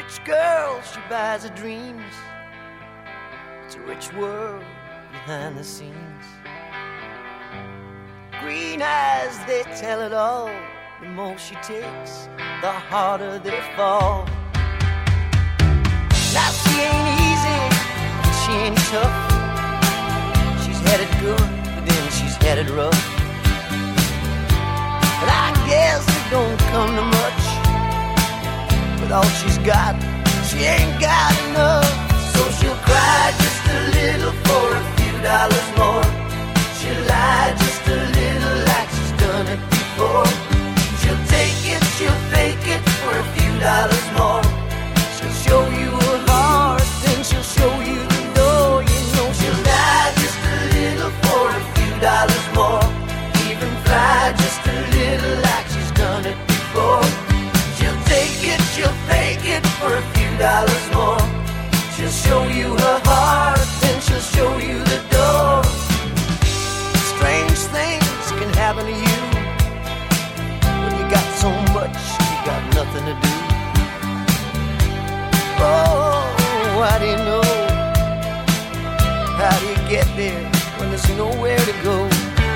Rich girl, she buys her dreams. It's a rich world behind the scenes. Green eyes, they tell it all. The more she takes, the harder they fall. Now she ain't easy, and she ain't tough. She's headed good, but then she's headed rough. But I guess it don't come to much. With all she's got, she ain't got enough. So she'll cry just a little for a few dollars more. She'll lie just a little like she's done it before. She'll take it, she'll fake it for a few dollars more. She'll show you her heart, then she'll show you the door. You know she'll lie just a little for a few dollars more. Even fly just a little like she's done it before. She'll take it, she'll fake it for a few dollars more. She'll show you her heart, then she'll show you the door. Strange things can happen to you when you got so much, you got nothing to do. Oh, how do you know? How do you get there when there's nowhere to go?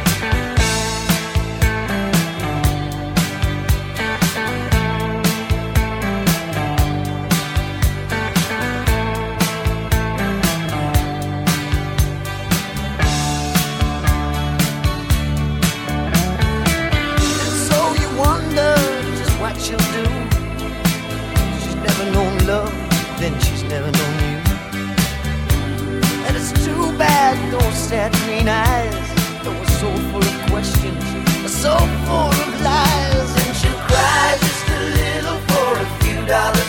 She'll do. She's never known love, then she's never known you. And it's too bad those sad green eyes that were so full of questions, so full of lies. And she'll cry just a little for a few dollars